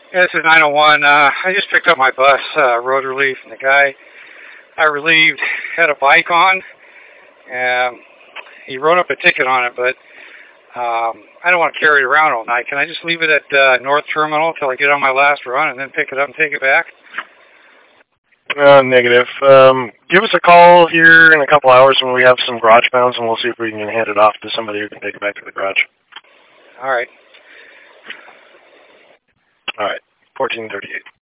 Yeah, this is 901. I just picked up my bus, road relief, and the guy I relieved had a bike on. And he wrote up a ticket on it, but I don't want to carry it around all night. Can I just leave it at North Terminal until I get on my last run and then pick it up and take it back? Negative. Give us a call here in a couple hours when we have some garage bounds, and we'll see if we can hand it off to somebody who can take it back to the garage. All right. All right. 1438.